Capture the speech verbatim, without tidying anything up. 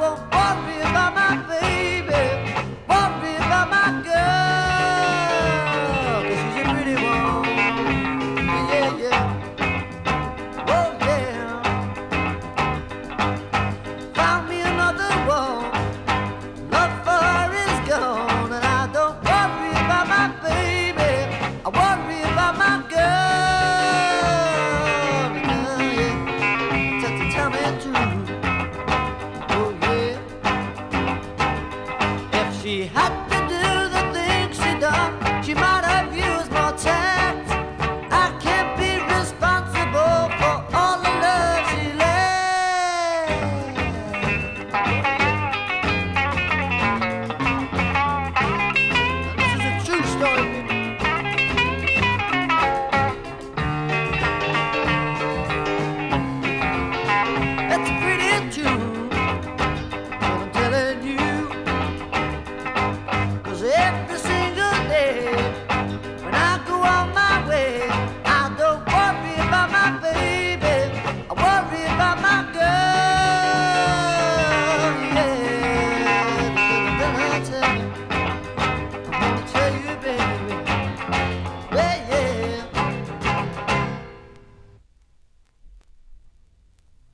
won't worry about my baby, worry about my girl, 'cause she's a pretty one. Yeah, yeah. Oh, yeah. Found me another one. Love for her is gone, and I don't worry about my baby. I worry about my girl. Yeah, just to tell me the truth. Oh yeah. If she had